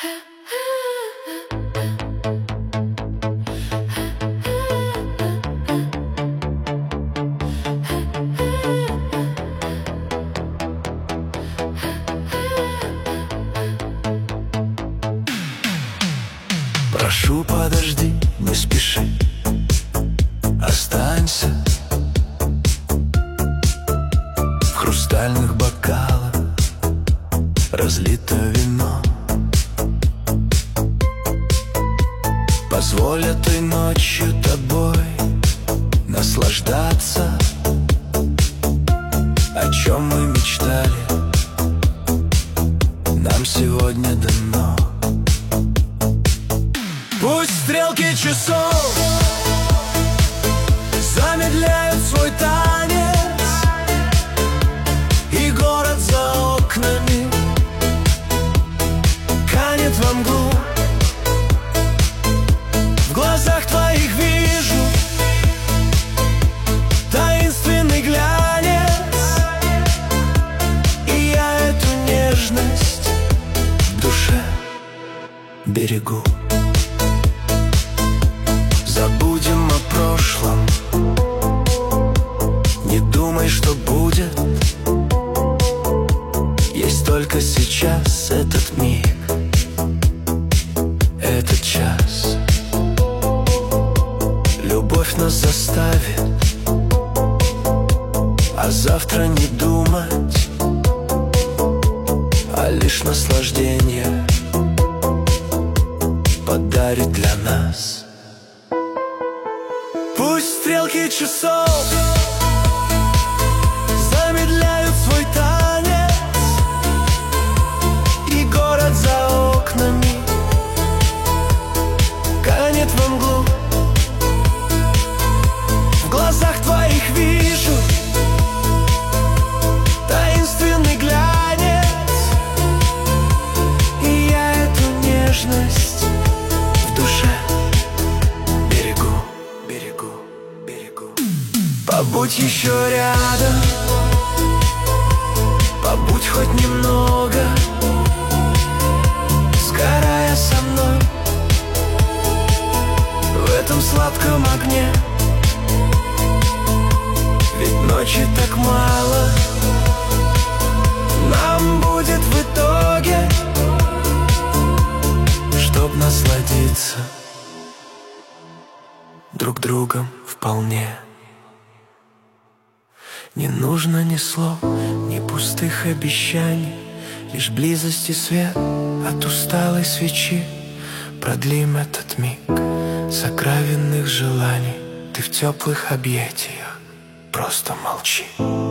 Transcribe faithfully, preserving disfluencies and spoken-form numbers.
Прошу, подожди, не спеши, останься. В хрустальных бокалах разлито вино. Позволь этой ночью тобой наслаждаться. О чем мы мечтали, нам сегодня дано. Пусть стрелки часов замедляют свой танец, и город за окнами канет во мглу. В глазах твоих вижу таинственный глянец, и я эту нежность в душе берегу. Забудем о прошлом, не думай, что будет. Есть только сейчас этот миг, этот час. Любовь нас заставит, а завтра не думать, а лишь наслаждение подарит для нас. Пусть стрелки часов замедляют свой танец, и город за окнами канет во мглу. В глазах твоих вижу таинственный глянец, и я эту нежность в душе берегу. Побудь еще рядом, побудь хоть немного, сгорая со мной в этом сладком огне. Ведь ночи так мало, нам будет в итоге, чтоб насладиться друг другом вполне. Не нужно ни слов, ни пустых обещаний, лишь близость и свет от усталой свечи. Продлим этот миг сокровенных желаний. Ты в теплых объятиях, просто молчи.